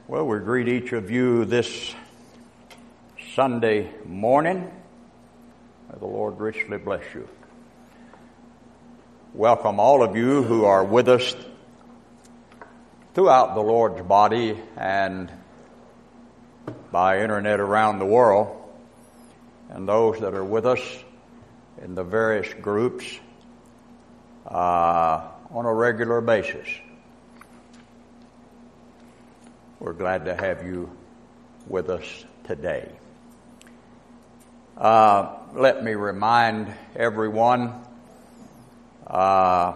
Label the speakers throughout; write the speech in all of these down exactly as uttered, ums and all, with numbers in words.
Speaker 1: Well, we greet each of you this Sunday morning. May the Lord richly bless you. Welcome all of you who are with us throughout the Lord's body and by internet around the world, and those that are with us in the various groups uh, on a regular basis. We're glad to have you with us today. Uh, let me remind everyone uh,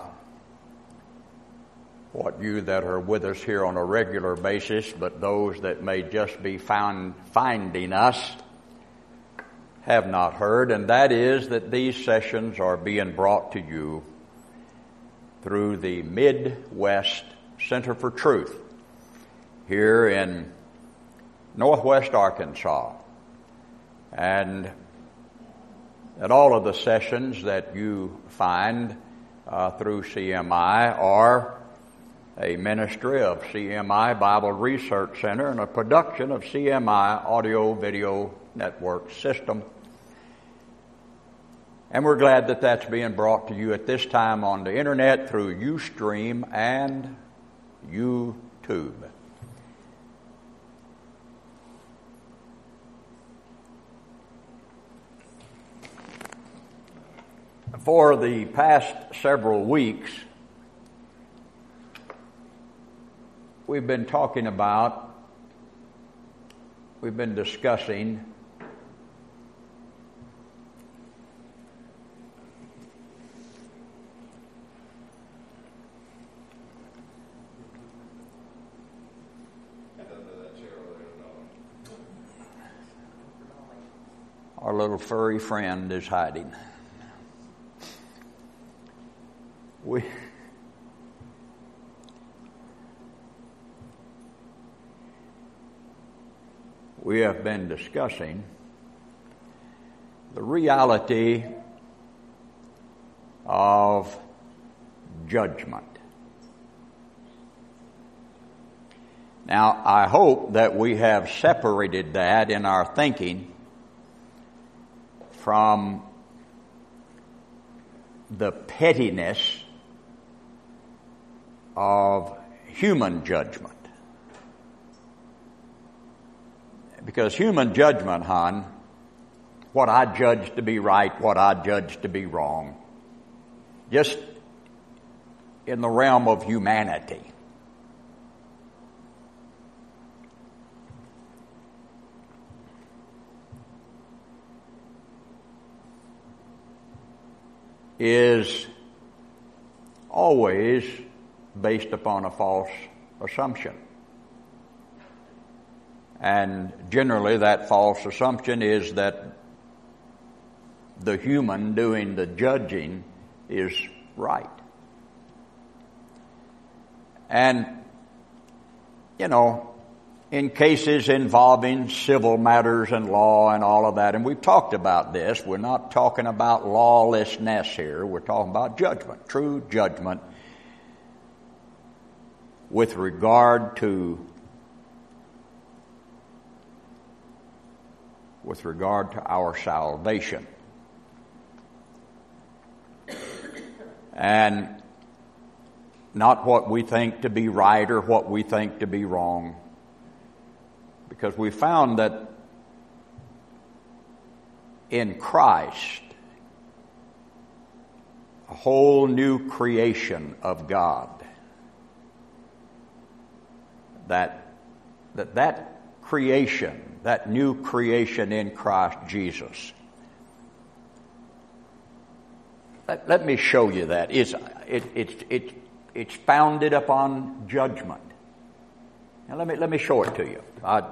Speaker 1: what you that are with us here on a regular basis, but those that may just be found finding us have not heard, and that is that these sessions are being brought to you through the Midwest Center for Truth here in Northwest Arkansas. And that all of the sessions that you find uh, through C M I are a ministry of C M I Bible Research Center and a production of C M I Audio Video Network System. And we're glad that that's being brought to you at this time on the internet through Ustream and YouTube. For the past several weeks, we've been talking about, we've been discussing our little furry friend is hiding. We we have been discussing the reality of judgment. Now, I hope that we have separated that in our thinking from the pettiness of human judgment. Because human judgment, hon, what I judge to be right, what I judge to be wrong, just in the realm of humanity, is always based upon a false assumption. And generally that false assumption is that the human doing the judging is right. And, you know, in cases involving civil matters and law and all of that, and we've talked about this, we're not talking about lawlessness here, we're talking about judgment, true judgment with regard to with regard to our salvation. And not what we think to be right or what we think to be wrong. Because we found that in Christ, a whole new creation of God, that that, that creation, that new creation in Christ Jesus, let, let me show you that. It's, it, it, it, it's founded upon judgment. Now let me, let me show it to you. I,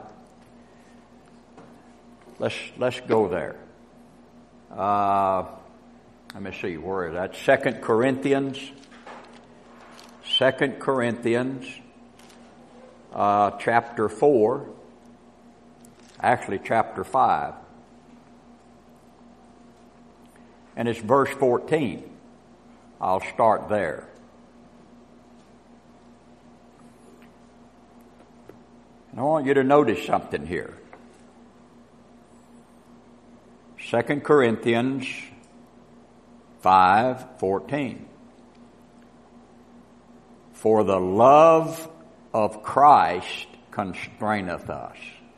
Speaker 1: Let's let's go there. Uh, let me see, where is that? Second Corinthians. Second Corinthians, uh, chapter four. Actually, chapter five, and it's verse fourteen. I'll start there. And I want you to notice something here. Second Corinthians five fourteen. For the love of Christ constraineth us.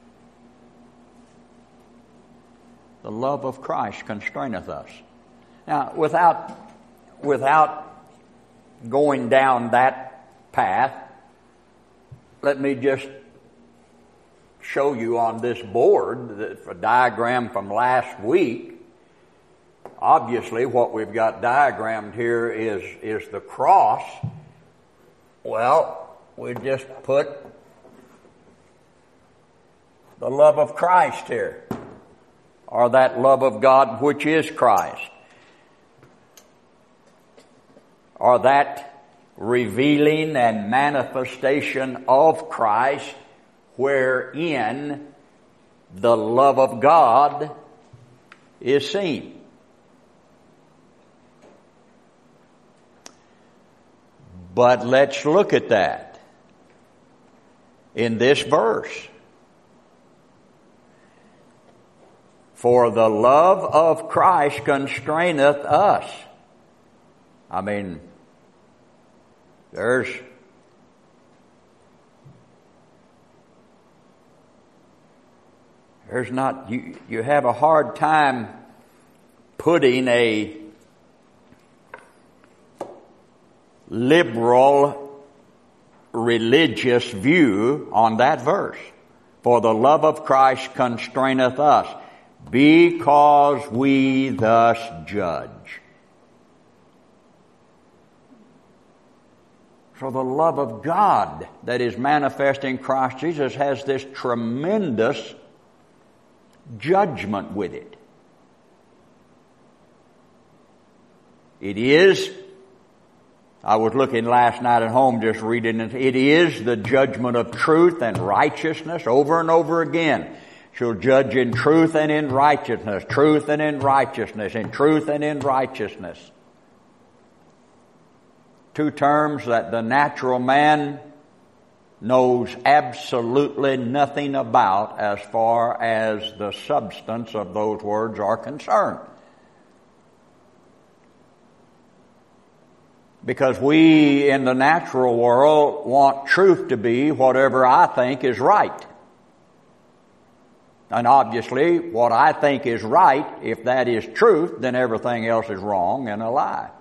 Speaker 1: The love of Christ constraineth us. Now, without, without going down that path, let me just show you on this board a diagram from last week. Obviously, what we've got diagrammed here is, is the cross. Well, we just put the love of Christ here, or that love of God which is Christ, or that revealing and manifestation of Christ wherein the love of God is seen. But let's look at that in this verse. For the love of Christ constraineth us. I mean, there's there's not, you, you have a hard time putting a liberal religious view on that verse. For the love of Christ constraineth us, because we thus judge. So the love of God that is manifest in Christ Jesus has this tremendous judgment with it. It is, I was looking last night at home just reading it, it is the judgment of truth and righteousness over and over again. She'll judge in truth and in righteousness, truth and in righteousness, in truth and in righteousness. Two terms that the natural man knows absolutely nothing about as far as the substance of those words are concerned. Because we in the natural world want truth to be whatever I think is right. And obviously, what I think is right, if that is truth, then everything else is wrong and a lie.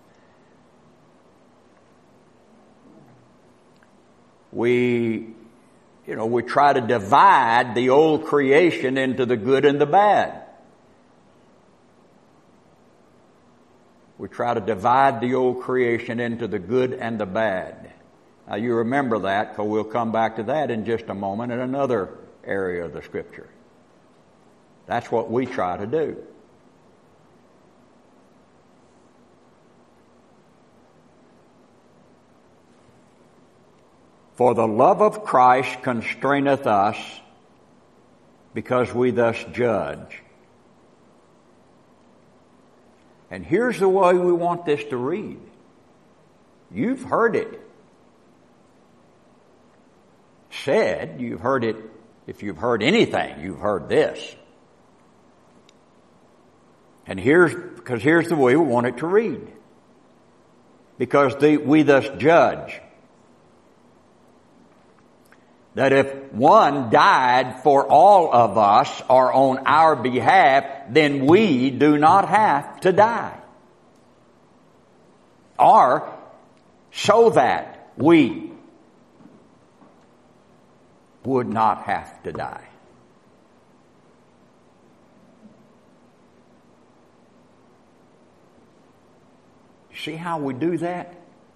Speaker 1: We, you know, we try to divide the old creation into the good and the bad. We try to divide the old creation into the good and the bad. Now you remember that, because we'll come back to that in just a moment in another area of the Scripture. That's what we try to do. For the love of Christ constraineth us, because we thus judge. And here's the way we want this to read. You've heard it said, you've heard it, if you've heard anything, you've heard this. And here's, because here's the way we want it to read. Because the, we thus judge that if one died for all of us or on our behalf, then we do not have to die. Or so that we would not have to die. See how we do that?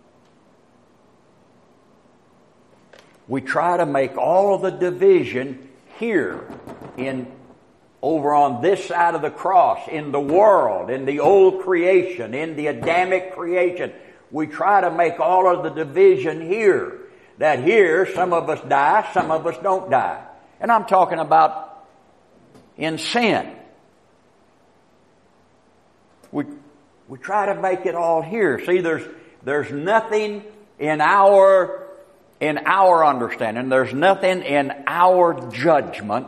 Speaker 1: We try to make all of the division here in over on this side of the cross, in the world, in the old creation, in the Adamic creation. We try to make all of the division here. That here, some of us die, some of us don't die. And I'm talking about in sin. We we try to make it all here. See, there's there's nothing in our in our understanding, there's nothing in our judgment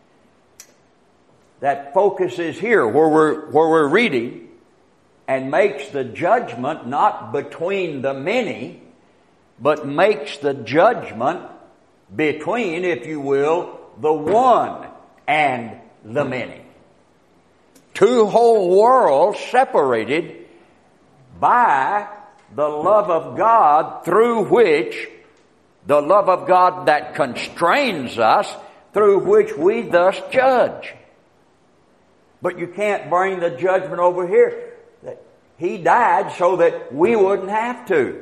Speaker 1: that focuses here where we're, where we're reading and makes the judgment not between the many, but makes the judgment between, if you will, the one and the many. Two whole worlds separated by the love of God, through which, the love of God that constrains us, through which we thus judge. But you can't bring the judgment over here. That He died so that we wouldn't have to.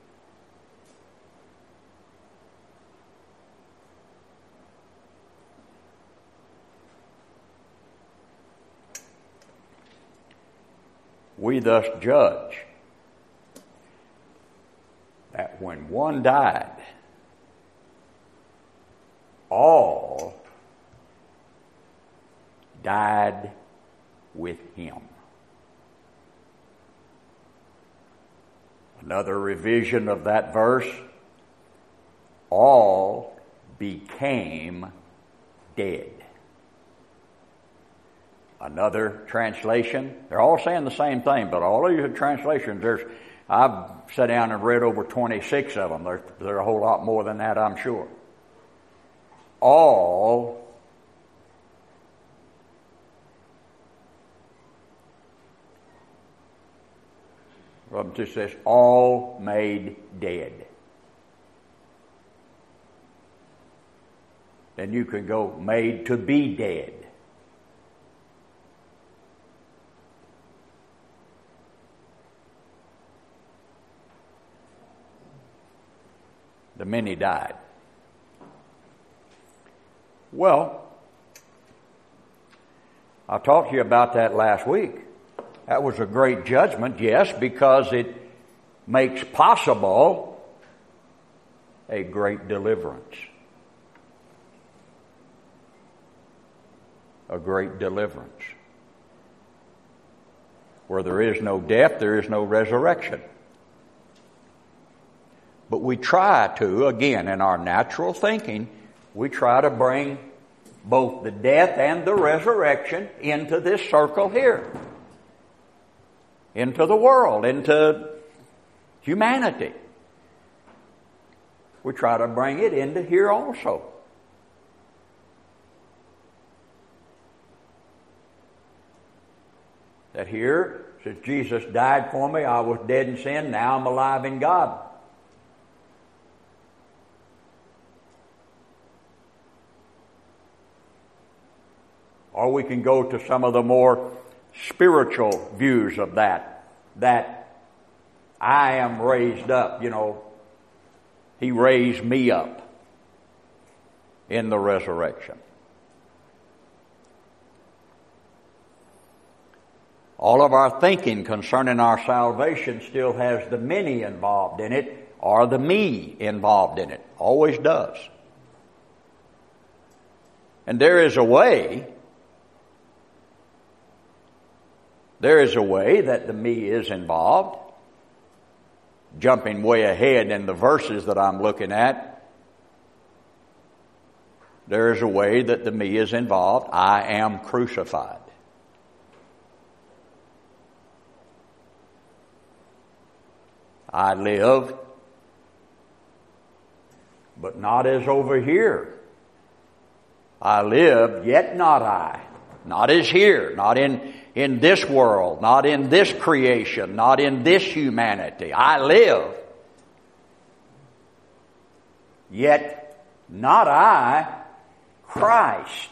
Speaker 1: We thus judge that when one died, all died with Him. Another revision of that verse, all became dead. Another translation, they're all saying the same thing, but all of your translations, there's, I've sat down and read over twenty-six of them. There's, there's a whole lot more than that, I'm sure. All Well, it just says, all made dead. Then you can go, made to be dead. The many died. Well, I talked to you about that last week. That was a great judgment, yes, because it makes possible a great deliverance. A great deliverance. Where there is no death, there is no resurrection. But we try to, again, in our natural thinking, we try to bring both the death and the resurrection into this circle here. Into the world, into humanity. We try to bring it into here also. That here, since Jesus died for me, I was dead in sin, now I'm alive in God. Or we can go to some of the more spiritual views of that. That I am raised up, you know. He raised me up in the resurrection. All of our thinking concerning our salvation still has the many involved in it, or the me involved in it. Always does. And there is a way There is a way that the me is involved. Jumping way ahead in the verses that I'm looking at, there is a way that the me is involved. I am crucified. I live, but not as over here. I live, yet not I. Not as here, not in in this world, not in this creation, not in this humanity. I live, yet not I, Christ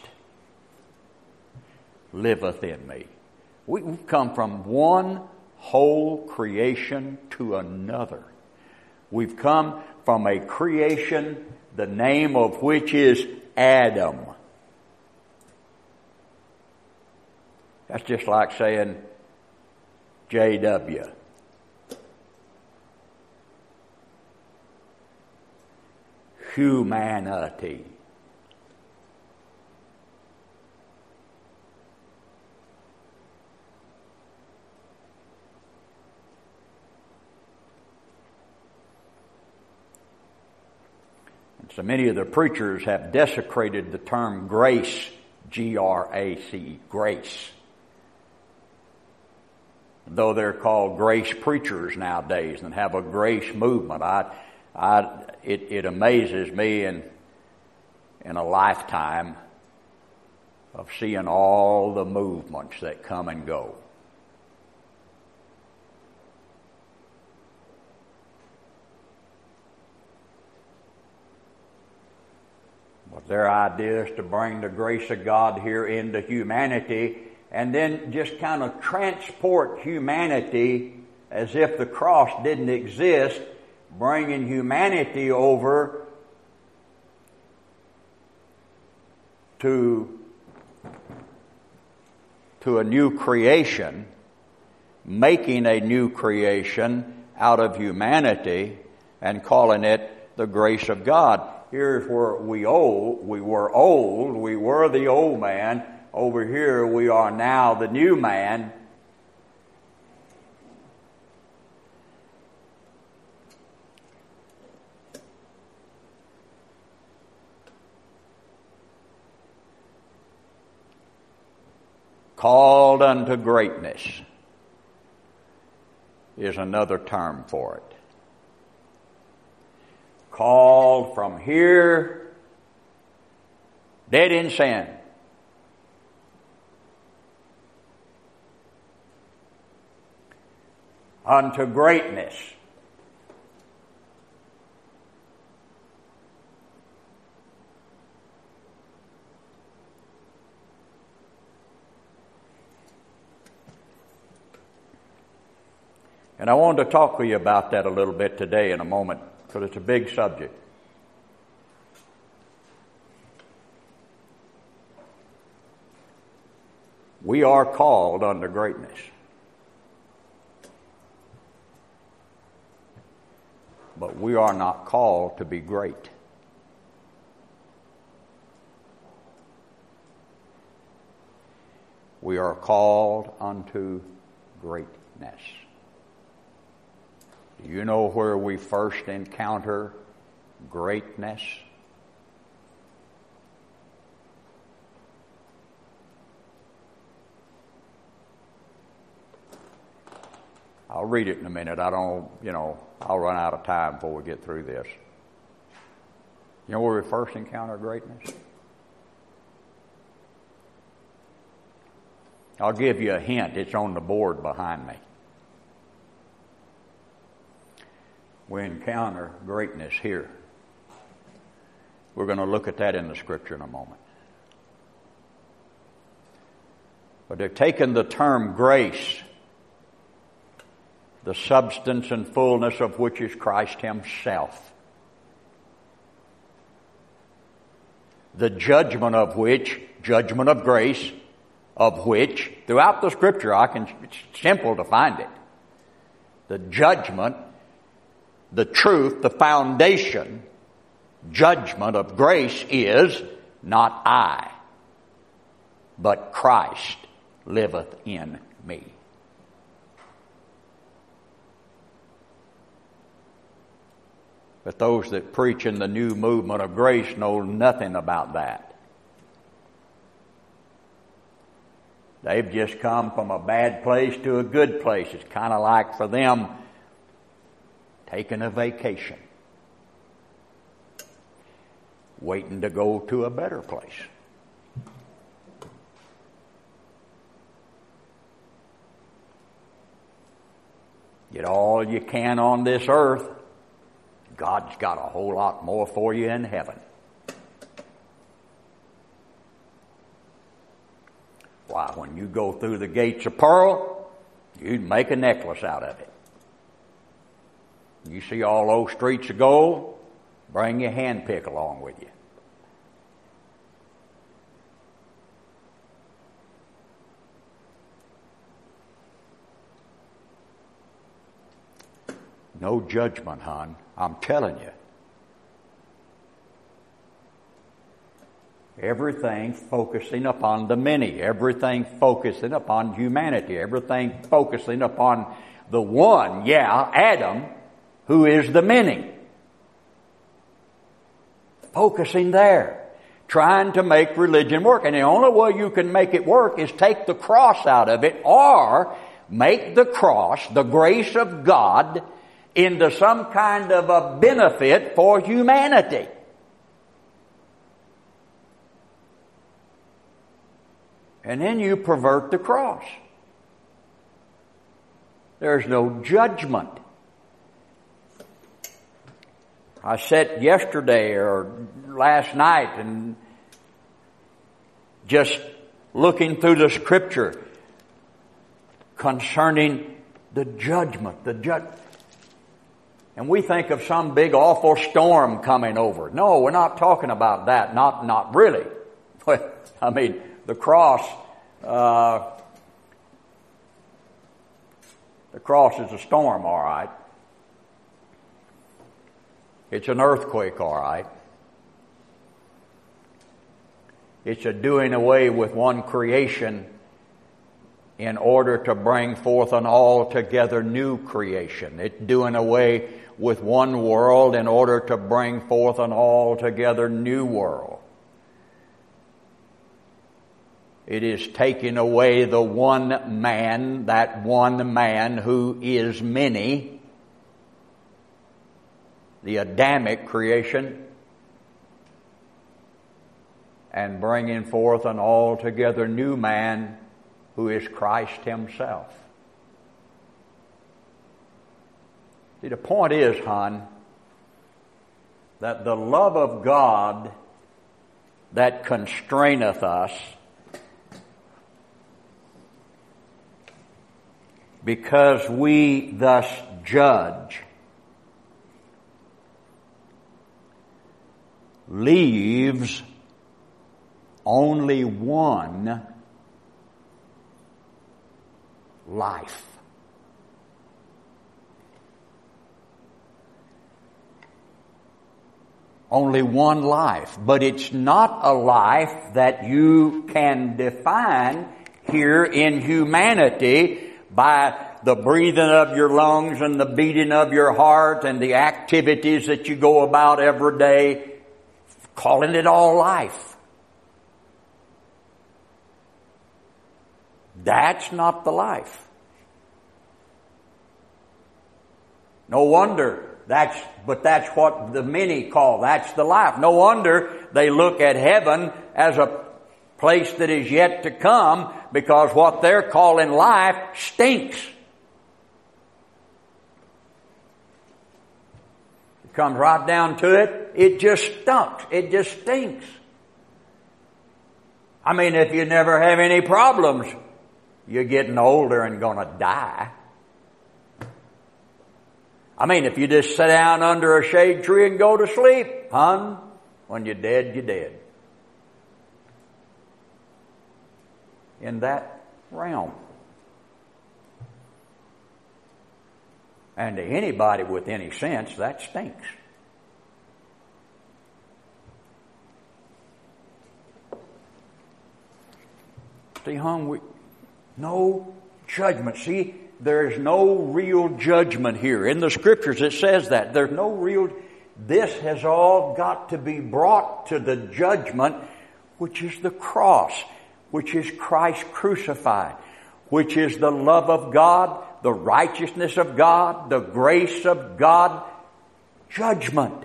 Speaker 1: liveth in me. We've come from one whole creation to another. We've come from a creation, the name of which is Adam. That's just like saying J W. Humanity. So many of the preachers have desecrated the term grace, G R A C E, grace. Though they're called grace preachers nowadays and have a grace movement, I, I, it, it amazes me in, in a lifetime of seeing all the movements that come and go. But their idea is to bring the grace of God here into humanity and then just kind of transport humanity as if the cross didn't exist, bringing humanity over to to a new creation, making a new creation out of humanity and calling it the grace of God. Here's where we old, we were old, we were the old man. Over here we are now the new man. Called unto greatness is another term for it. Called from here, dead in sin, unto greatness. And I wanted to talk with you about that a little bit today in a moment, because it's a big subject. We are called unto greatness. But we are not called to be great. We are called unto greatness. Do you know where we first encounter greatness? I'll read it in a minute. I don't, you know, I'll run out of time before we get through this. You know where we first encounter greatness? I'll give you a hint. It's on the board behind me. We encounter greatness here. We're going to look at that in the scripture in a moment. But they've taken the term grace, the substance and fullness of which is Christ Himself, the judgment of which, judgment of grace, of which, throughout the scripture, I can, it's simple to find it. The judgment, the truth, the foundation, judgment of grace is not I, but Christ liveth in me. But those that preach in the new movement of grace know nothing about that. They've just come from a bad place to a good place. It's kind of like for them taking a vacation, waiting to go to a better place. Get all you can on this earth. God's got a whole lot more for you in heaven. Why, when you go through the gates of pearl, you'd make a necklace out of it. You see all those streets of gold, bring your hand pick along with you. No judgment, hon. I'm telling you. Everything focusing upon the many. Everything focusing upon humanity. Everything focusing upon the one, yeah, Adam, who is the many. Focusing there. Trying to make religion work. And the only way you can make it work is take the cross out of it, or make the cross, the grace of God, into some kind of a benefit for humanity. And then you pervert the cross. There's no judgment. I sat yesterday or last night and just looking through the Scripture concerning the judgment, the judgment. And we think of some big awful storm coming over. No, we're not talking about that. Not, not really. I mean, the cross, uh, the cross is a storm, all right. It's an earthquake, all right. It's a doing away with one creation in order to bring forth an altogether new creation. It's doing away with one world in order to bring forth an altogether new world. It is taking away the one man, that one man who is many, the Adamic creation, and bringing forth an altogether new man who is Christ Himself. See, the point is, hon, that the love of God that constraineth us, because we thus judge, leaves only one life. Only one life. But it's not a life that you can define here in humanity by the breathing of your lungs and the beating of your heart and the activities that you go about every day, calling it all life. That's not the life. No wonder that's, but that's what the many call, that's the life. No wonder they look at heaven as a place that is yet to come, because what they're calling life stinks. It comes right down to it, it just stunks. It just stinks. I mean, if you never have any problems, you're getting older and gonna die. I mean, if you just sit down under a shade tree and go to sleep, hon, when you're dead, you're dead. In that realm. And to anybody with any sense, that stinks. See, hon, we, no judgment. See, there's no real judgment here. In the Scriptures it says that. There's no real... This has all got to be brought to the judgment, which is the cross, which is Christ crucified, which is the love of God, the righteousness of God, the grace of God, judgment.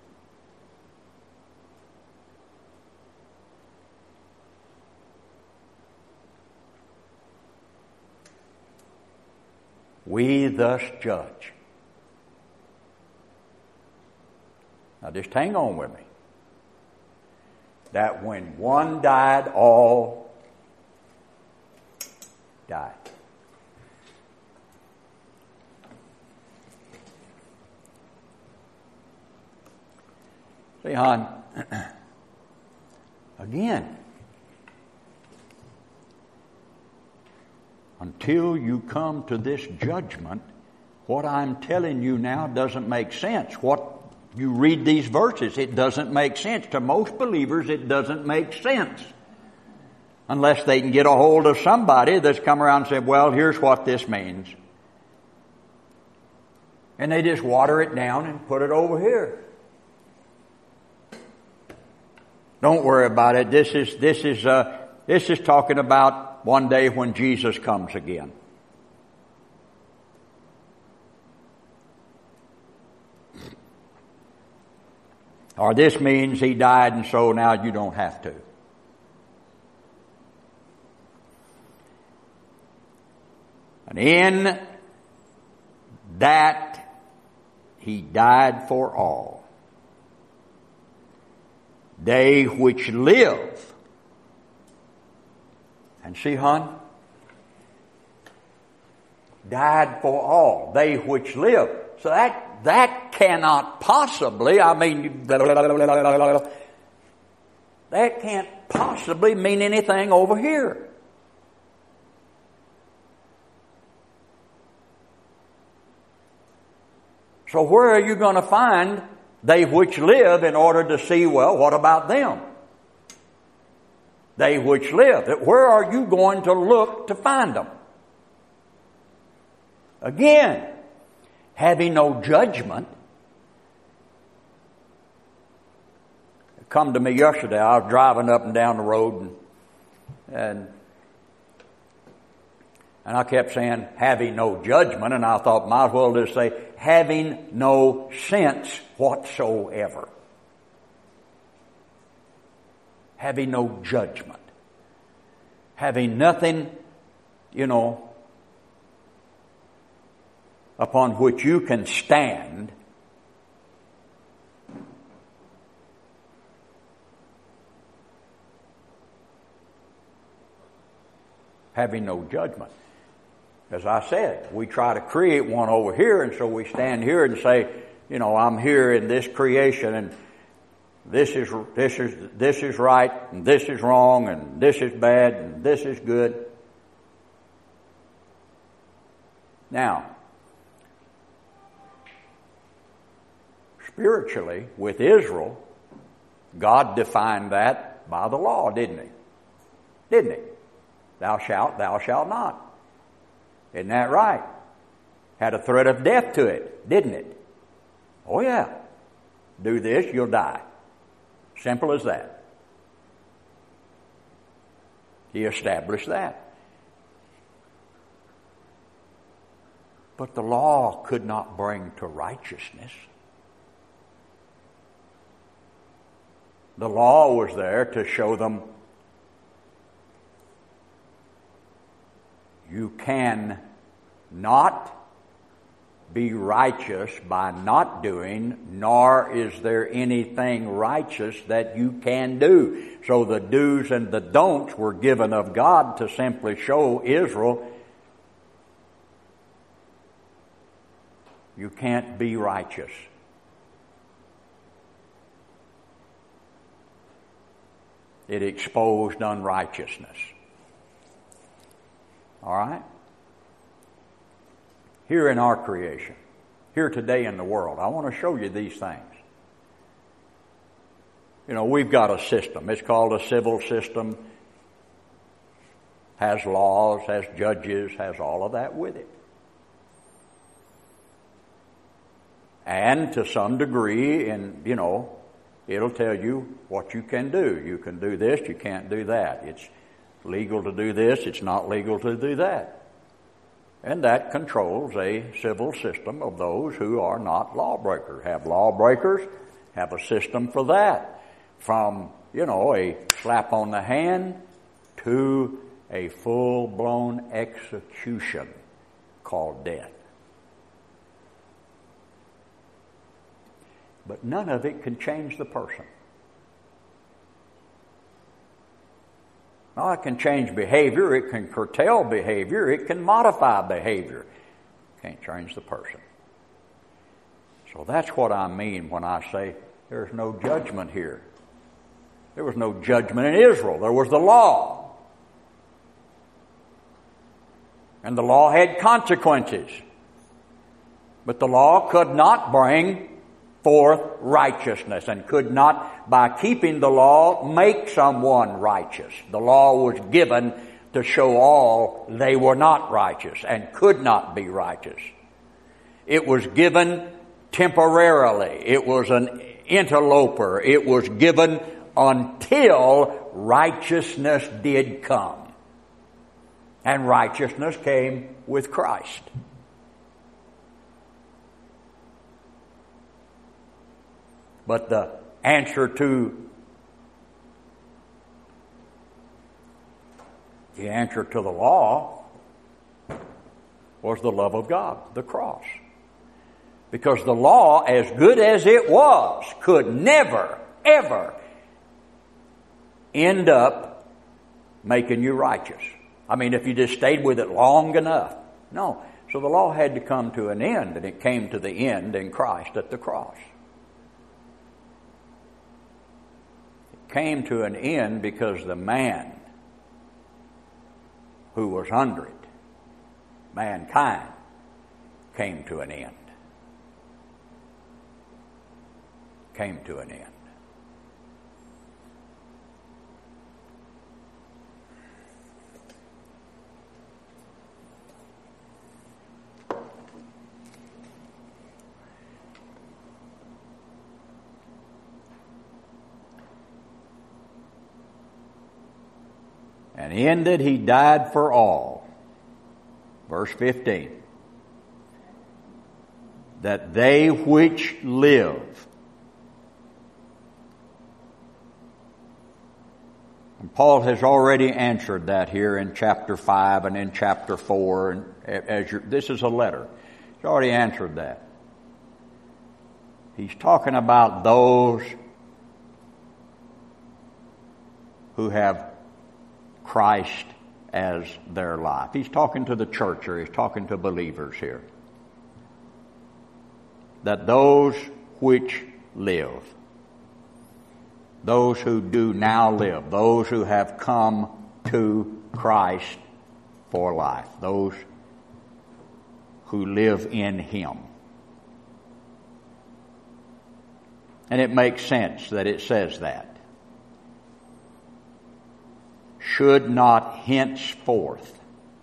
Speaker 1: We thus judge. Now just hang on with me. That when one died, all died. See, hon, again, until you come to this judgment, what I'm telling you now doesn't make sense. What you read these verses, it doesn't make sense. To most believers, it doesn't make sense. Unless they can get a hold of somebody that's come around and said, well, here's what this means. And they just water it down and put it over here. Don't worry about it. This is, this is, uh, this is talking about one day when Jesus comes again. Or this means he died and so now you don't have to. And in that he died for all. They which live. And see, hon, died for all. They which live. So that that cannot possibly, I mean, blah, blah, blah, blah, blah, blah, that can't possibly mean anything over here. So where are you going to find they which live in order to see, well, what about them? They which live. Where are you going to look to find them? Again, having no judgment. It come to me yesterday. I was driving up and down the road and and, and I kept saying, having no judgment, and I thought, might as well just say, having no sense whatsoever. Having no judgment. Having nothing, you know, upon which you can stand. Having no judgment. As I said, we try to create one over here, and so we stand here and say, you know, I'm here in this creation, and this is this is this is right, and this is wrong, and this is bad, and this is good. Now, spiritually, with Israel, God defined that by the law, didn't he? Didn't he? Thou shalt, thou shalt not. Isn't that right? Had a threat of death to it, didn't it? Oh yeah. Do this, you'll die. Simple as that. He established that. But the law could not bring to righteousness. The law was there to show them you can not be righteous by not doing, nor is there anything righteous that you can do. So the do's and the don'ts were given of God to simply show Israel you can't be righteous. It exposed unrighteousness. All right? Here in our creation, here today in the world, I want to show you these things. You know, we've got a system. It's called a civil system. Has laws, has judges, has all of that with it. And to some degree, and you know, it'll tell you what you can do. You can do this, you can't do that. It's legal to do this, it's not legal to do that. And that controls a civil system of those who are not lawbreakers. Have lawbreakers, have a system for that. From, you know, a slap on the hand to a full-blown execution called death. But none of it can change the person. Now, it can change behavior, it can curtail behavior, it can modify behavior. Can't change the person. So that's what I mean when I say there's no judgment here. There was no judgment in Israel. There was the law. And the law had consequences. But the law could not bring forth righteousness, and could not, by keeping the law, make someone righteous. The law was given to show all they were not righteous and could not be righteous. It was given temporarily. It was an interloper. It was given until righteousness did come. And righteousness came with Christ. But the answer to the answer to the law was the love of God, the cross. Because the law, as good as it was, could never, ever end up making you righteous. I mean, if you just stayed with it long enough. No. So the law had to come to an end, and it came to the end in Christ at the cross. It came to an end because the man who was under it, mankind, came to an end. Came to an end. And ended, he died for all. Verse fifteen. That they which live. And Paul has already answered that here in chapter five and in chapter four. And as you're, this is a letter. He's already answered that. He's talking about those who have Christ as their life. He's talking to the church, or he's talking to believers here. That those which live, those who do now live, those who have come to Christ for life, those who live in Him. And it makes sense that it says that. Should not henceforth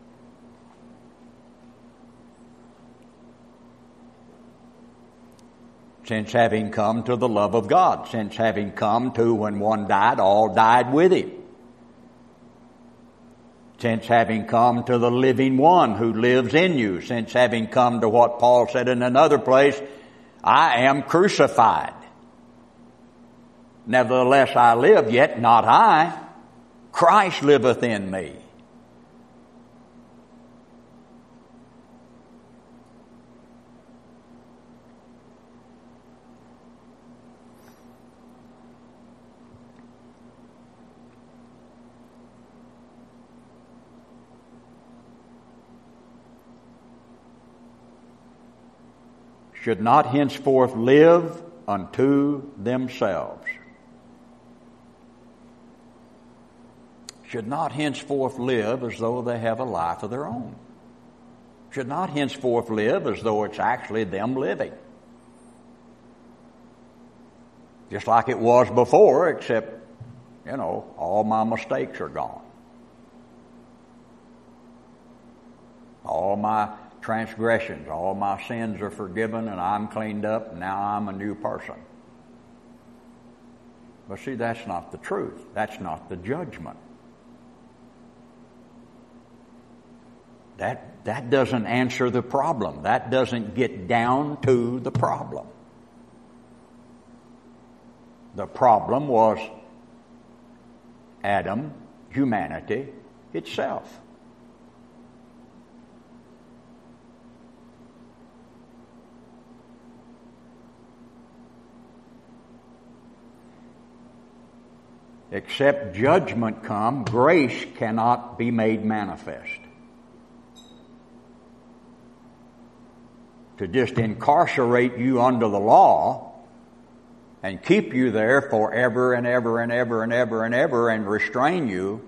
Speaker 1: since having come to the love of God, since having come to when one died, all died with Him. Since having come to the living one who lives in you, since having come to what Paul said in another place, I am crucified. Nevertheless I live, yet not I. Christ liveth in me. Should not henceforth live unto themselves. Should not henceforth live as though they have a life of their own. Should not henceforth live as though it's actually them living. Just like it was before, except, you know, all my mistakes are gone. All my transgressions, all my sins are forgiven, and I'm cleaned up, and now I'm a new person. But see, that's not the truth. That's not the judgment. That, that doesn't answer the problem. That doesn't get down to the problem. The problem was Adam, humanity itself. Except judgment come, grace cannot be made manifest. To just incarcerate you under the law and keep you there forever and ever and ever and ever and ever and restrain you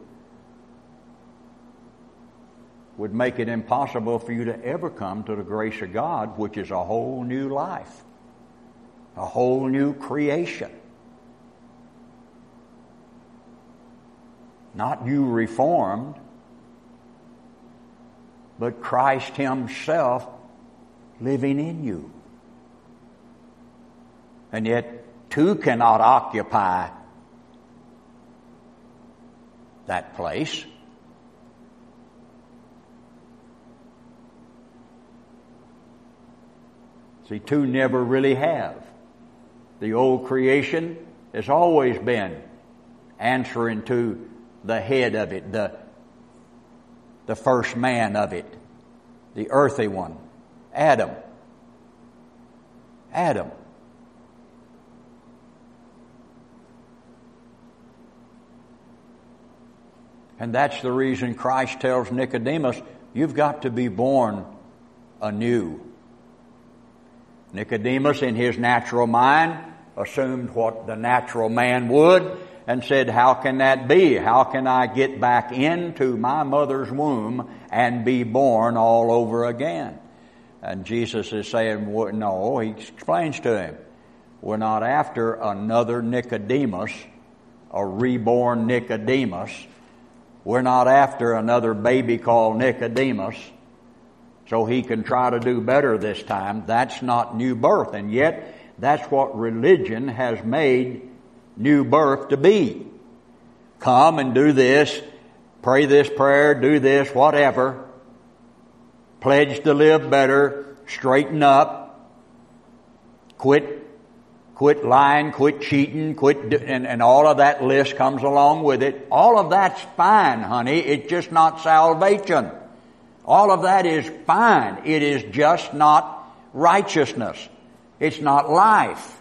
Speaker 1: would make it impossible for you to ever come to the grace of God, which is a whole new life, a whole new creation. Not you reformed, but Christ Himself living in you. And yet two cannot occupy that place. See, two never really have. The old creation has always been answering to the head of it, the, the first man of it, the earthy one, Adam. Adam. And that's the reason Christ tells Nicodemus, you've got to be born anew. Nicodemus, in his natural mind, assumed what the natural man would and said, how can that be? How can I get back into my mother's womb and be born all over again? And Jesus is saying, no, he explains to him, we're not after another Nicodemus, a reborn Nicodemus. We're not after another baby called Nicodemus so he can try to do better this time. That's not new birth. And yet, that's what religion has made new birth to be. Come and do this, pray this prayer, do this, whatever. Pledge to live better, straighten up, quit Quit lying, quit cheating, quit, and, and all of that list comes along with it. All of that's fine, honey. It's just not salvation. All of that is fine. It is just not righteousness. It's not life.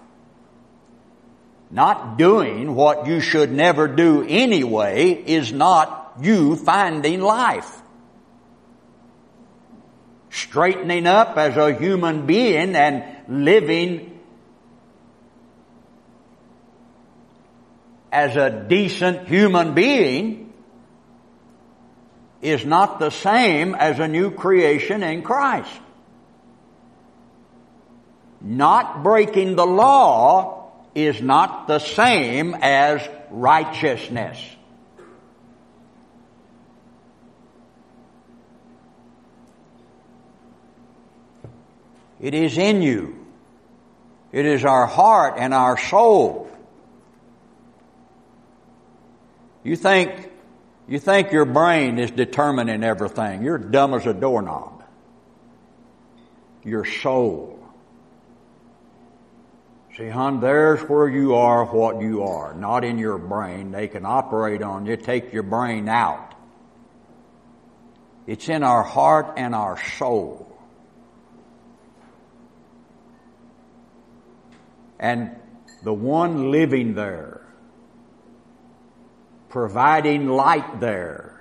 Speaker 1: Not doing what you should never do anyway is not you finding life. Straightening up as a human being and living as a decent human being is not the same as a new creation in Christ. Not breaking the law is not the same as righteousness. It is in you. It is our heart and our soul. You think, you think your brain is determining everything. You're dumb as a doorknob. Your soul. See, hon, there's where you are what you are. Not in your brain. They can operate on you, take your brain out. It's in our heart and our soul. And the one living there, providing light there,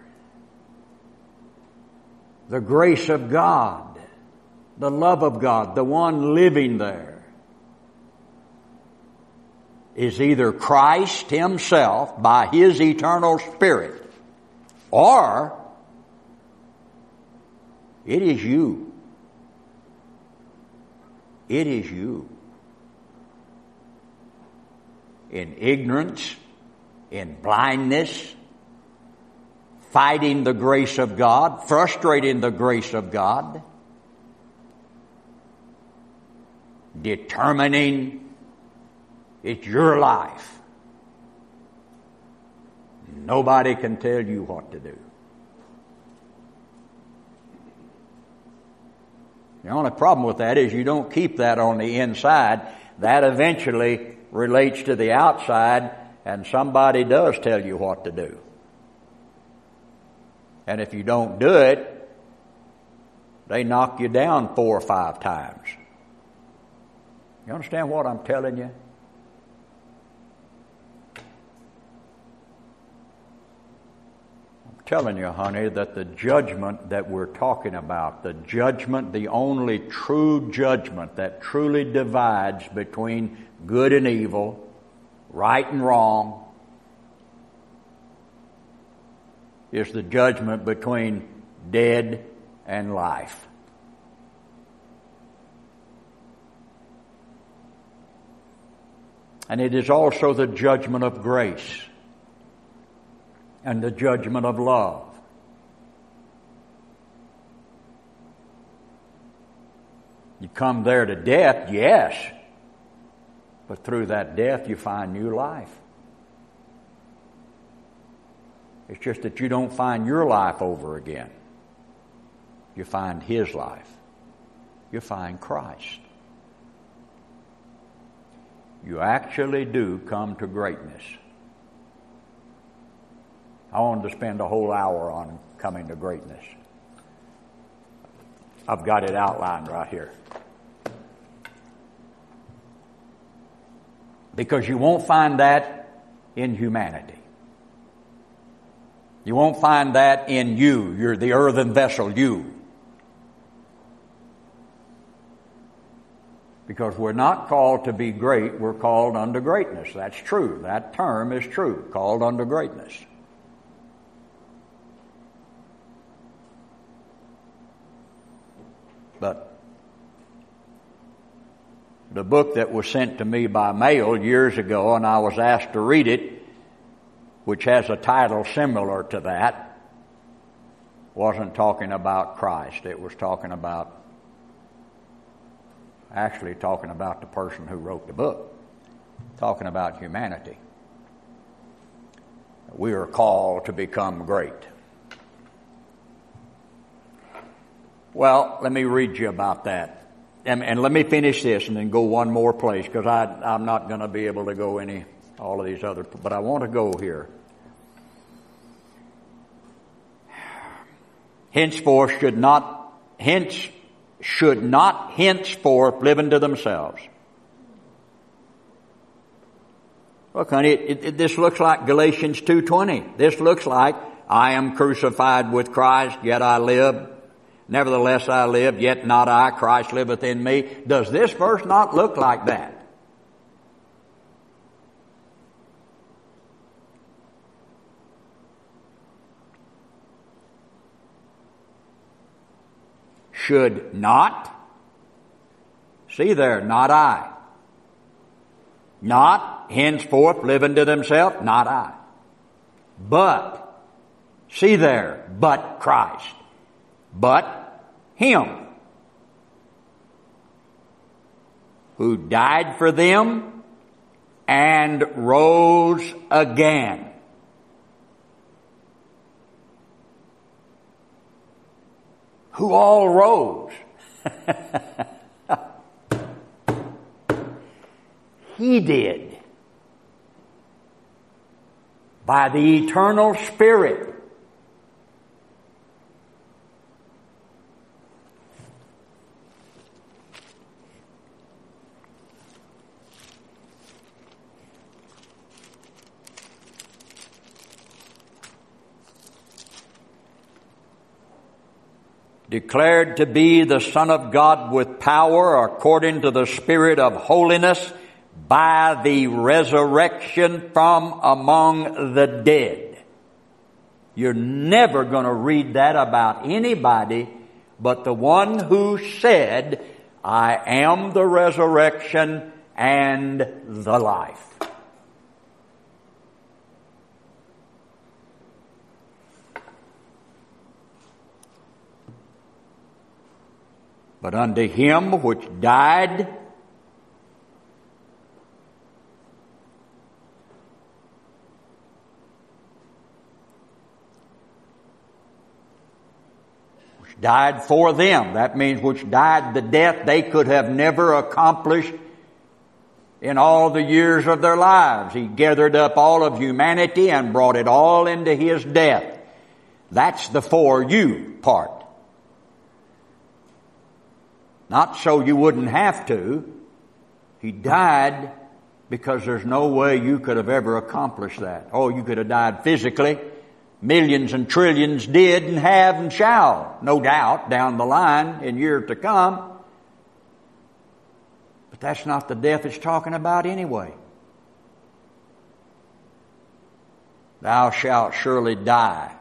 Speaker 1: the grace of God, the love of God, the one living there, is either Christ himself by his eternal Spirit, or it is you. It is you. In ignorance, in blindness, fighting the grace of God, frustrating the grace of God, determining it's your life. Nobody can tell you what to do. The only problem with that is you don't keep that on the inside. That eventually relates to the outside, and somebody does tell you what to do. And if you don't do it, they knock you down four or five times. You understand what I'm telling you? I'm telling you, honey, that the judgment that we're talking about, the judgment, the only true judgment that truly divides between good and evil, right and wrong, is the judgment between dead and life. And it is also the judgment of grace and the judgment of love. You come there to death, yes, but through that death you find new life. It's just that you don't find your life over again. You find His life. You find Christ. You actually do come to greatness. I wanted to spend a whole hour on coming to greatness. I've got it outlined right here. Because you won't find that in humanity. You won't find that in you. You're the earthen vessel, you. Because we're not called to be great, we're called unto greatness. That's true. That term is true. Called unto greatness. But the book that was sent to me by mail years ago, and I was asked to read it, which has a title similar to that, wasn't talking about Christ. It was talking about, actually talking about the person who wrote the book, talking about humanity. We are called to become great. Well, let me read you about that. And, and let me finish this and then go one more place, because I'm not going to be able to go any, all of these other, but I want to go here. Henceforth should not, hence should not henceforth live unto themselves. Look, honey, it, it, this looks like Galatians two twenty. This looks like, I am crucified with Christ, yet I live. Nevertheless I live, yet not I, Christ liveth in me. Does this verse not look like that? Should not. See there, not I. Not henceforth live unto themselves, not I. But, see there, but Christ. But Him who died for them and rose again. Who all rose? He did. By the eternal Spirit. Declared to be the Son of God with power according to the Spirit of holiness by the resurrection from among the dead. You're never going to read that about anybody but the one who said, I am the resurrection and the life. But unto Him which died which died for them, that means which died the death they could have never accomplished in all the years of their lives. He gathered up all of humanity and brought it all into His death. That's the for you part. Not so you wouldn't have to. He died because there's no way you could have ever accomplished that. Oh, you could have died physically. Millions and trillions did and have and shall, no doubt, down the line in years to come. But that's not the death it's talking about anyway. Thou shalt surely die.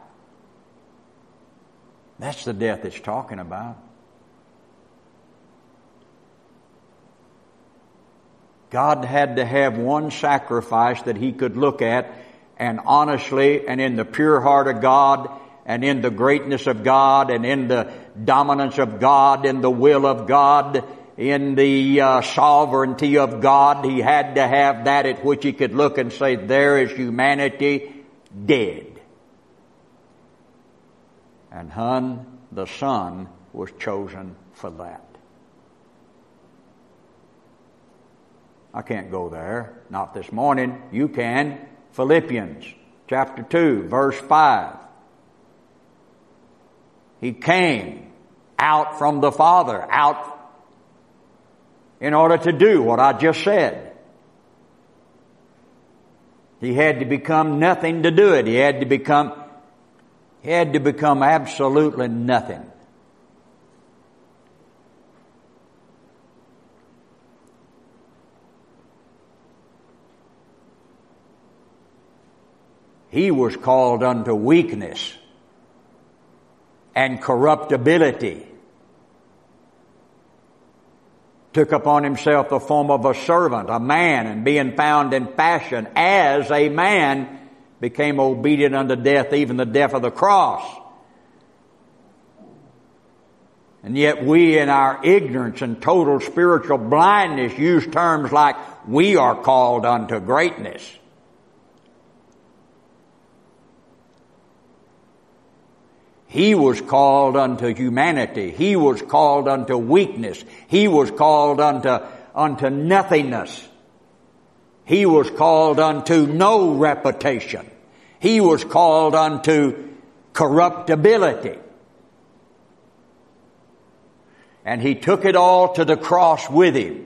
Speaker 1: That's the death it's talking about. God had to have one sacrifice that He could look at and honestly and in the pure heart of God and in the greatness of God and in the dominance of God, in the will of God, in the uh, sovereignty of God. He had to have that at which He could look and say, there is humanity dead. And hun, the Son was chosen for that. I can't go there. Not this morning. You can. Philippians chapter two, verse five. He came out from the Father, out in order to do what I just said. He had to become nothing to do it. He had to become, he had to become absolutely nothing. He was called unto weakness and corruptibility. Took upon himself the form of a servant, a man, and being found in fashion as a man, became obedient unto death, even the death of the cross. And yet we, in our ignorance and total spiritual blindness, use terms like, we are called unto greatness. He was called unto humanity. He was called unto weakness. He was called unto, unto nothingness. He was called unto no reputation. He was called unto corruptibility. And he took it all to the cross with him.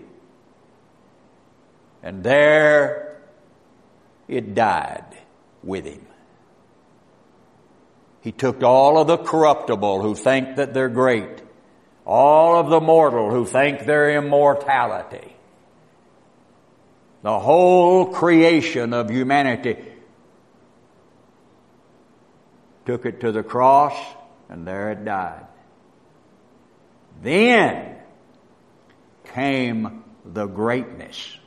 Speaker 1: And there it died with him. He took all of the corruptible who think that they're great, all of the mortal who think their immortality, the whole creation of humanity, took it to the cross, and there it died. Then came the greatness,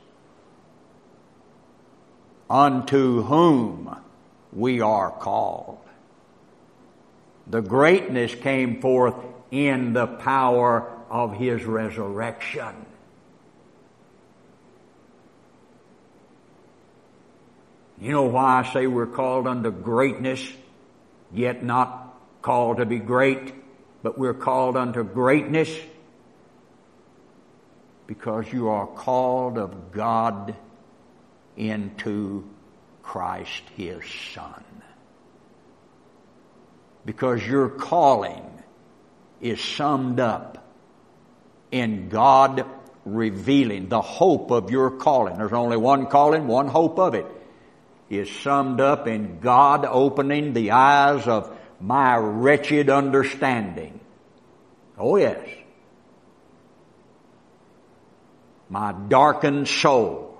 Speaker 1: unto whom we are called. The greatness came forth in the power of His resurrection. You know why I say we're called unto greatness, yet not called to be great, but we're called unto greatness? Because you are called of God into Christ His Son. Because your calling is summed up in God revealing the hope of your calling. There's only one calling, one hope of it, is summed up in God opening the eyes of my wretched understanding. Oh yes. My darkened soul,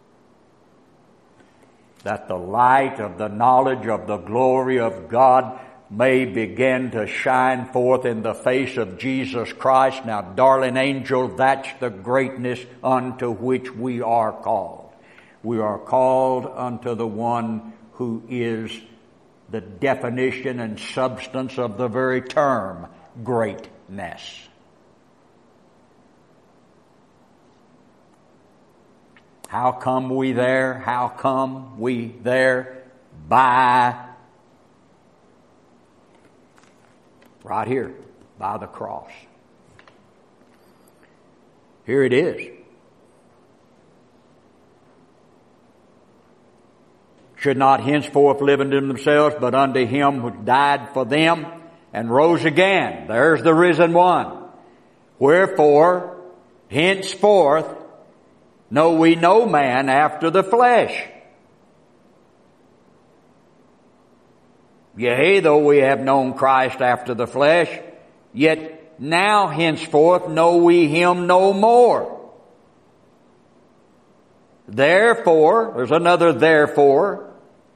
Speaker 1: that the light of the knowledge of the glory of God may begin to shine forth in the face of Jesus Christ. Now, darling angel, that's the greatness unto which we are called. We are called unto the one who is the definition and substance of the very term, greatness. How come we there? How come we there? By right here, by the cross. Here it is. Should not henceforth live unto themselves, but unto Him who died for them and rose again. There's the risen one. Wherefore, henceforth, know we no man after the flesh. Yea, though we have known Christ after the flesh, yet now henceforth know we Him no more. Therefore, there's another therefore.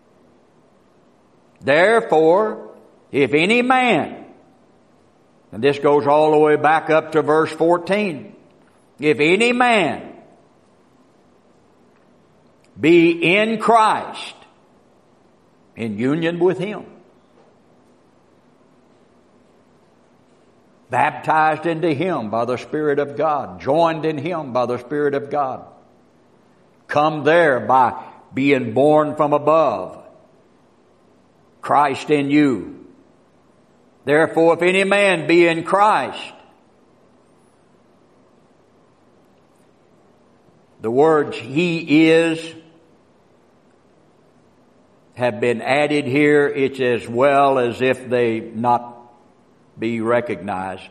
Speaker 1: Therefore, if any man, and this goes all the way back up to verse fourteen, if any man be in Christ, in union with Him, baptized into Him by the Spirit of God, joined in Him by the Spirit of God, come there by being born from above, Christ in you, Therefore, if any man be in Christ, the words he is have been added here. It's as well as if they not be recognized.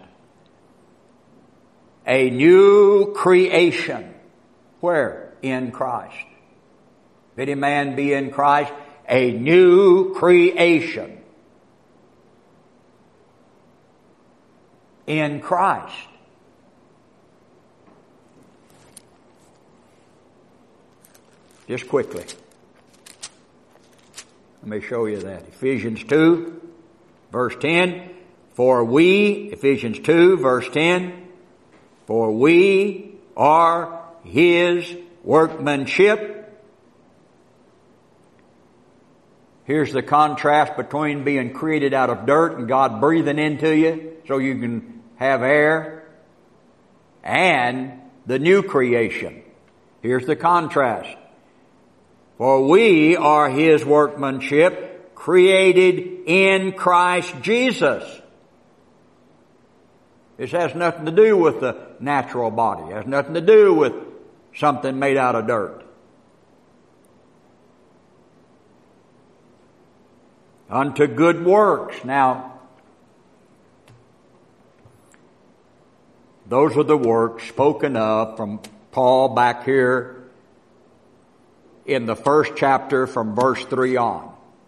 Speaker 1: A new creation. Where? In Christ. If any man be in Christ, a new creation. In Christ. Just quickly. Let me show you that. Ephesians two, verse ten. For we, Ephesians two, verse ten, for we are His workmanship. Here's the contrast between being created out of dirt and God breathing into you so you can have air, and the new creation. Here's the contrast. For we are His workmanship, created in Christ Jesus. This has nothing to do with the natural body. It has nothing to do with something made out of dirt. Unto good works. Now, those are the works spoken of from Paul back here in the first chapter from verse three on.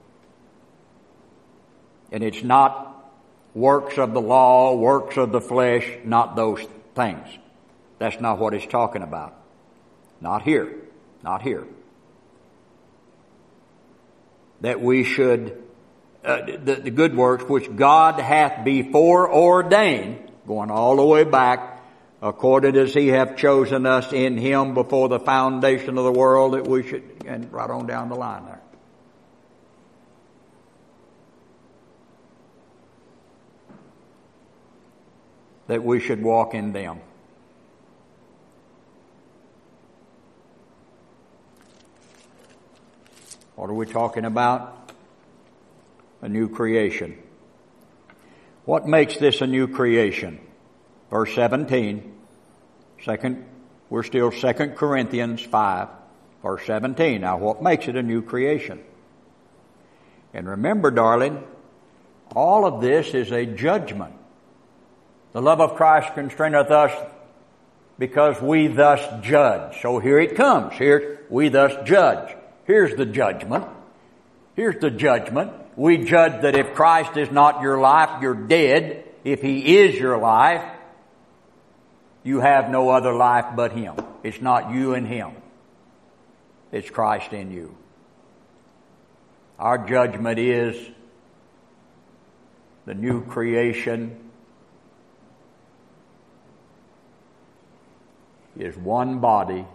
Speaker 1: And it's not works of the law, works of the flesh, not those things. That's not what he's talking about. Not here. Not here. That we should, uh, the, the good works which God hath before ordained, going all the way back, according as He hath chosen us in Him before the foundation of the world, that we should, and right on down the line there. That we should walk in them. What are we talking about? A new creation. What makes this a new creation? Verse seventeen. Second, we're still Second Corinthians five, verse seventeen. Now, what makes it a new creation? And remember, darling, all of this is a judgment. The love of Christ constraineth us because we thus judge. So here it comes. Here, we thus judge. Here's the judgment. Here's the judgment. We judge that if Christ is not your life, you're dead. If He is your life, you have no other life but Him. It's not you and Him. It's Christ in you. Our judgment is the new creation is one body,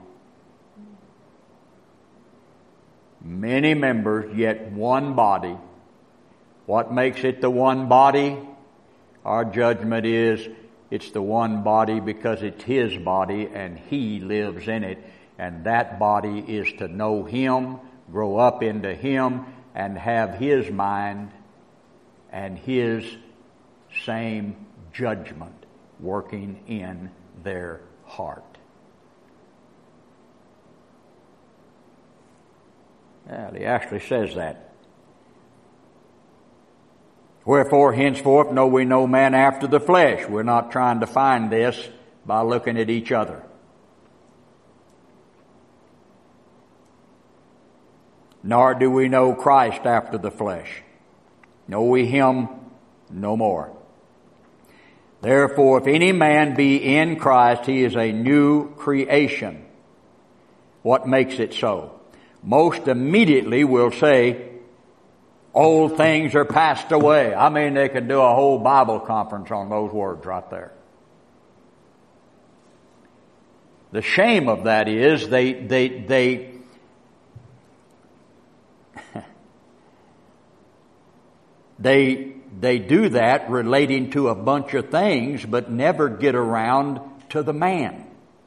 Speaker 1: many members, yet one body. What makes it the one body? Our judgment is it's the one body because it's His body and He lives in it. And that body is to know Him, grow up into Him, and have His mind and His same judgment working in their heart. Well, he actually says that. Wherefore, henceforth, know we no man after the flesh. We're not trying to find this by looking at each other. Nor do we know Christ after the flesh. Know we Him no more. Therefore, if any man be in Christ, he is a new creation. What makes it so? Most immediately we'll say, old things are passed away. I mean, they could do a whole Bible conference on those words right there. The shame of that is they, they, they, they, they do that relating to a bunch of things, but never get around to the man.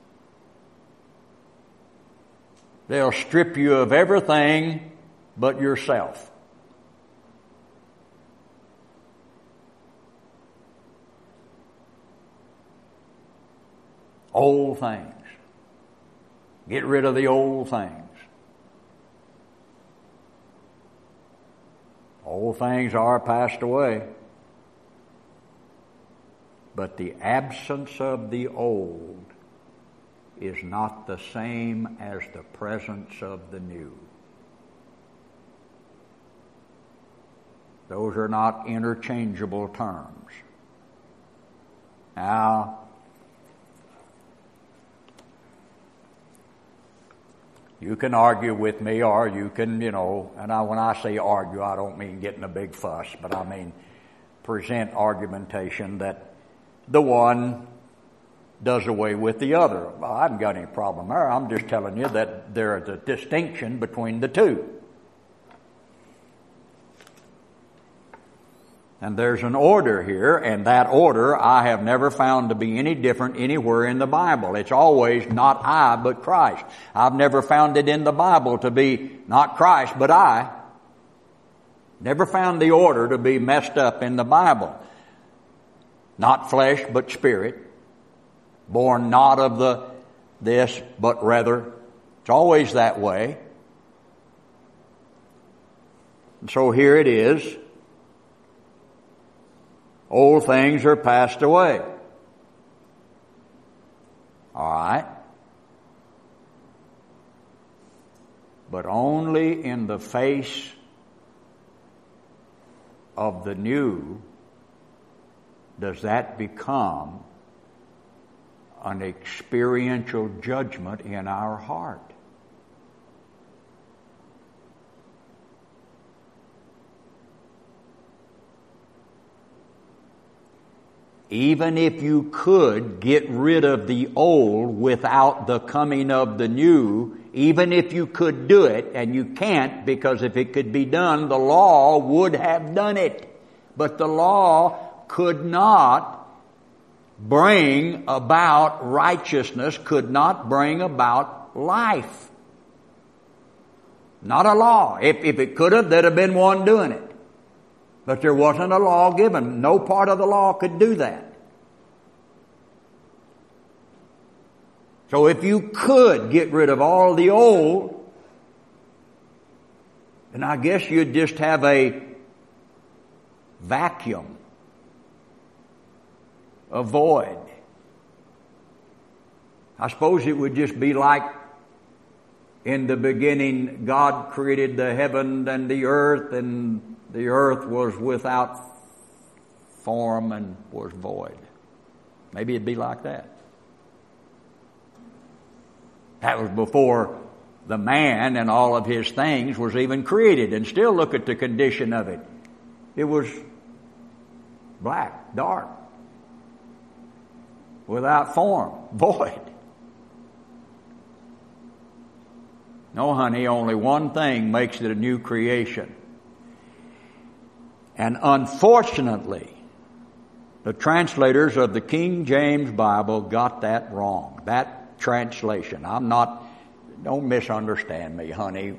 Speaker 1: They'll strip you of everything but yourself. Old things. Get rid of the old things. Old things are passed away. But the absence of the old is not the same as the presence of the new. Those are not interchangeable terms. Now, you can argue with me, or you can, you know, and I, when I say argue, I don't mean getting a big fuss, but I mean present argumentation that the one does away with the other. Well, I haven't got any problem there. I'm just telling you that there is a distinction between the two. And there's an order here, and that order I have never found to be any different anywhere in the Bible. It's always not I, but Christ. I've never found it in the Bible to be not Christ, but I. Never found the order to be messed up in the Bible. Not flesh, but spirit. Born not of the this, but rather. It's always that way. And so here it is. Old things are passed away. All right. But only in the face of the new does that become an experiential judgment in our heart. Even if you could get rid of the old without the coming of the new, even if you could do it, and you can't, because if it could be done, the law would have done it. But the law could not bring about righteousness, could not bring about life. Not a law. If, if it could have, there'd have been one doing it. But there wasn't a law given. No part of the law could do that. So if you could get rid of all the old, then I guess you'd just have a vacuum, a void. I suppose it would just be like in the beginning God created the heaven and the earth, and the earth was without form and was void. Maybe it'd be like that. That was before the man and all of his things was even created. And still look at the condition of it. It was black, dark, without form, void. No, honey, only one thing makes it a new creation. And unfortunately, the translators of the King James Bible got that wrong. That translation. I'm not, don't misunderstand me, honey.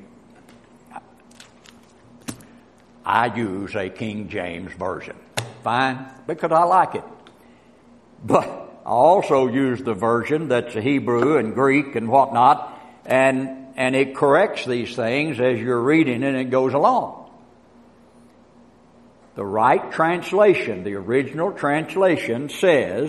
Speaker 1: I use a King James version. Fine, because I like it. But I also use the version that's Hebrew and Greek and whatnot, and, and it corrects these things as you're reading and it goes along. The right translation, the original translation says,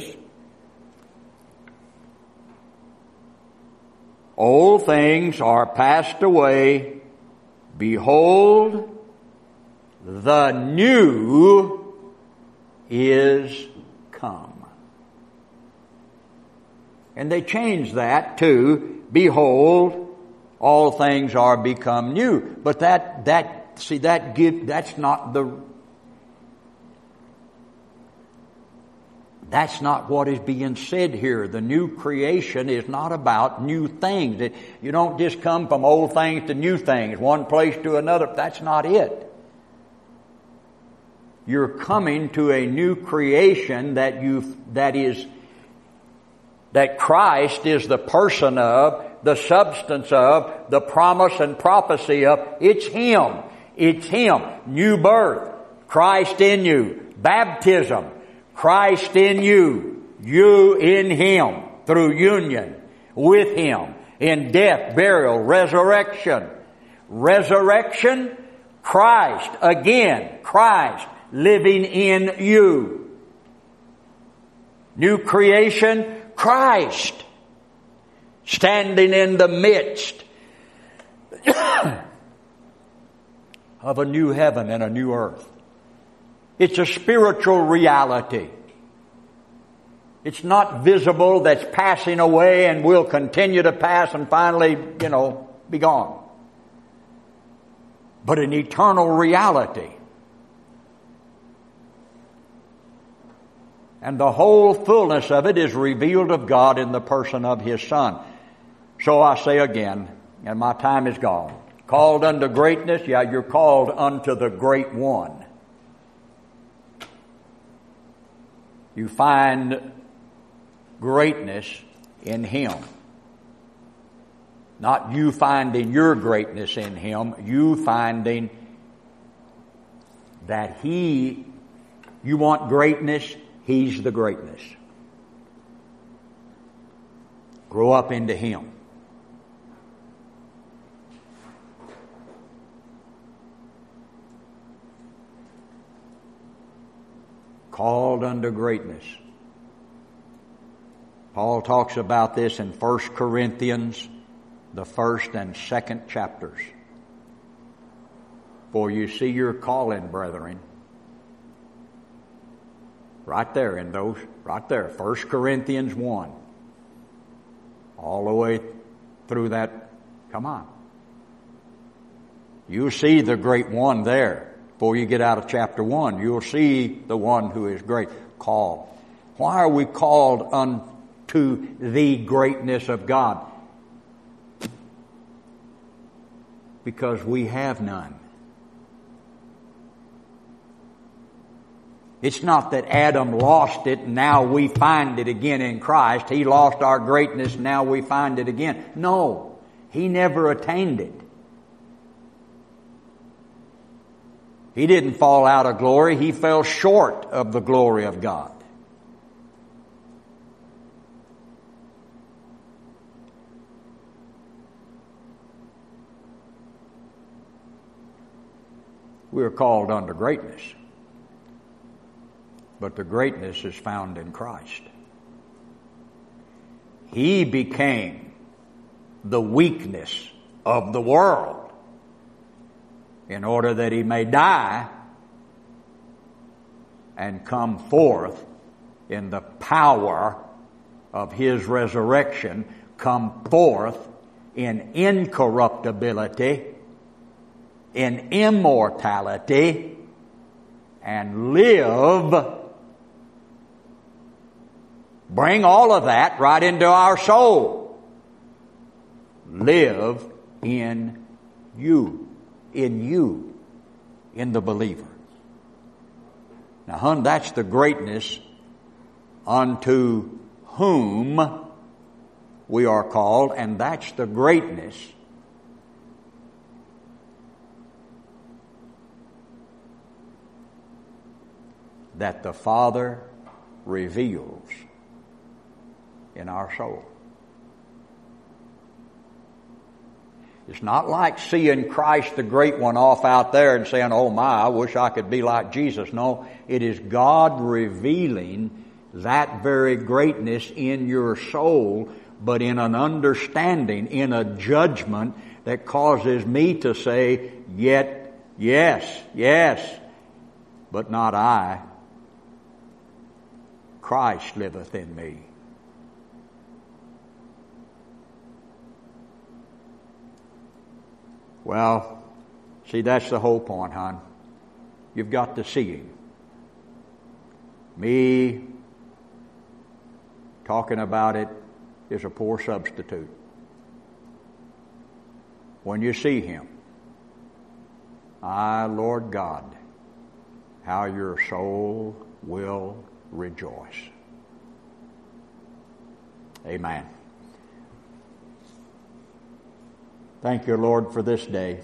Speaker 1: old things are passed away, behold, the new is come. And they changed that to, behold, all things are become new. But that, that, see, that give, that's not the That's not what is being said here. The new creation is not about new things. It, you don't just come from old things to new things, one place to another. That's not it. You're coming to a new creation that you that is that Christ is the person of, the substance of, the promise and prophecy of. It's Him. It's Him. New birth. Christ in you. Baptism. Christ in you, you in Him. through union with Him in death, burial, resurrection. Resurrection, Christ. Again, Christ living in you. New creation, Christ standing in the midst of a new heaven and a new earth. It's a spiritual reality. It's not visible, that's passing away and will continue to pass and finally, you know, be gone. But an eternal reality. And the whole fullness of it is revealed of God in the person of His Son. So I say again, and my time is gone, called unto greatness, yeah, you're called unto the Great One. You find greatness in Him. Not you finding your greatness in Him, you finding that He, you want greatness, He's the greatness. Grow up into Him. Called unto greatness. Paul talks about this in First Corinthians, the first and second chapters. For you see your calling, brethren. Right there in those, right there, First Corinthians one. All the way through that, come on. You see the great one there. Before you get out of chapter one, you'll see the one who is great. Called. Why are we called unto the greatness of God? Because we have none. It's not that Adam lost it and now we find it again in Christ. He lost our greatness, now we find it again. No, he never attained it. He didn't fall out of glory. He fell short of the glory of God. We are called unto greatness. But the greatness is found in Christ. He became the weakness of the world in order that He may die and come forth in the power of His resurrection, come forth in incorruptibility, in immortality, and live. Bring all of that right into our soul. Live in you. In you. In the believer. Now, hun, that's the greatness unto whom we are called, and that's the greatness that the Father reveals in our soul. It's not like seeing Christ the Great One off out there and saying, oh my, I wish I could be like Jesus. No, it is God revealing that very greatness in your soul, but in an understanding, in a judgment that causes me to say, yet, yes, yes, but not I. Christ liveth in me. Well, see, that's the whole point, hon. You've got to see Him. Me talking about it is a poor substitute. When you see Him, I, Lord God, how your soul will rejoice. Amen. Thank you, Lord, for this day.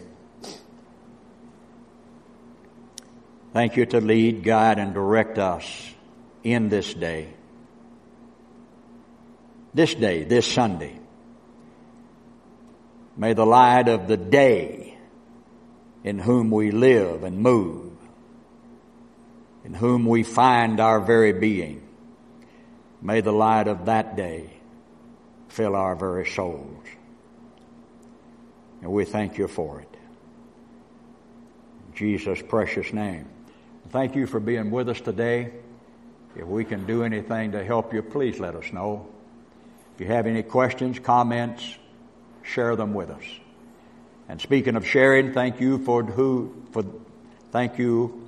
Speaker 1: Thank you to lead, guide, and direct us in this day. this day, this Sunday. May the light of the day in whom we live and move, in whom we find our very being, may the light of that day fill our very souls. And we thank you for it. In Jesus' precious name. Thank you for being with us today. If we can do anything to help you, please let us know. If you have any questions, comments, share them with us. And speaking of sharing, thank you for who for thank you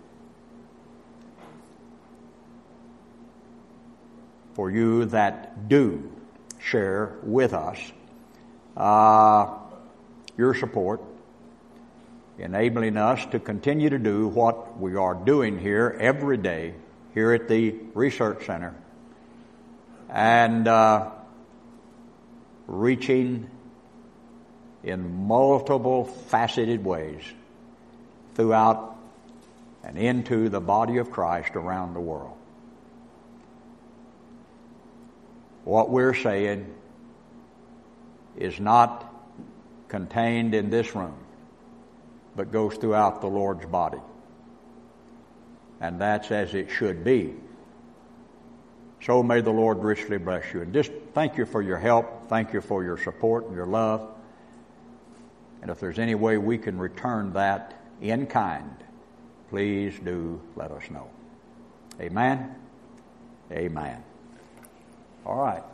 Speaker 1: for you that do share with us uh, your support, enabling us to continue to do what we are doing here every day here at the Research Center, and uh, reaching in multiple faceted ways throughout and into the body of Christ around the world. What we're saying is not contained in this room, but goes throughout the Lord's body. And that's as it should be. So may the Lord richly bless you. And just thank you for your help. Thank you for your support and your love. And if there's any way we can return that in kind, please do let us know. Amen? Amen. All right.